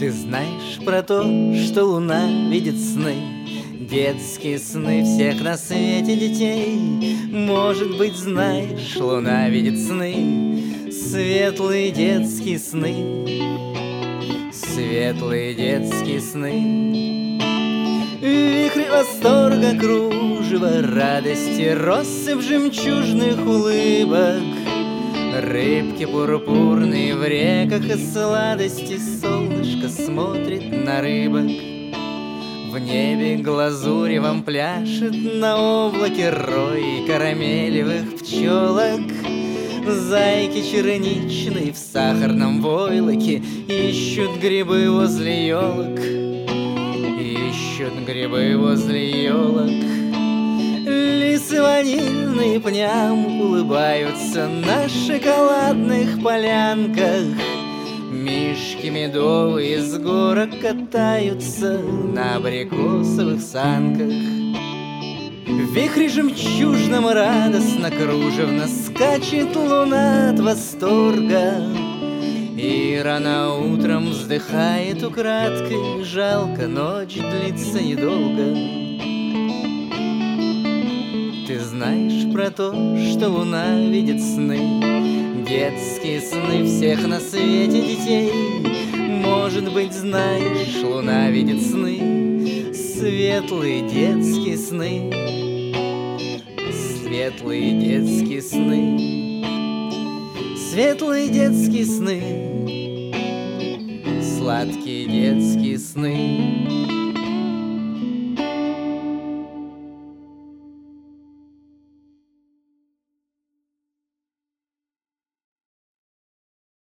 Ты знаешь про то, что луна видит сны, детские сны всех на свете детей? Может быть, знаешь, луна видит сны, светлые детские сны, светлые детские сны. Вихри восторга, кружева радости, россыпь жемчужных улыбок, рыбки пурпурные в реках и сладости, солнышко смотрит на рыбок. В небе глазуревом пляшет на облаке рой карамелевых пчелок. Зайки черничные в сахарном войлоке ищут грибы возле елок, ищут грибы возле елок. Лисы ванильные пням улыбаются на шоколадных полянках, мишки медовые с горок катаются на абрикосовых санках. В вихре жемчужном радостно кружевно скачет луна от восторга, и рано утром вздыхает украдкой, жалко, ночь длится недолго. Ты знаешь про то, что луна видит сны, детские сны всех на свете детей? Может быть, знаешь, луна видит сны, светлые детские сны, светлые детские сны, светлые детские сны, сладкие детские сны.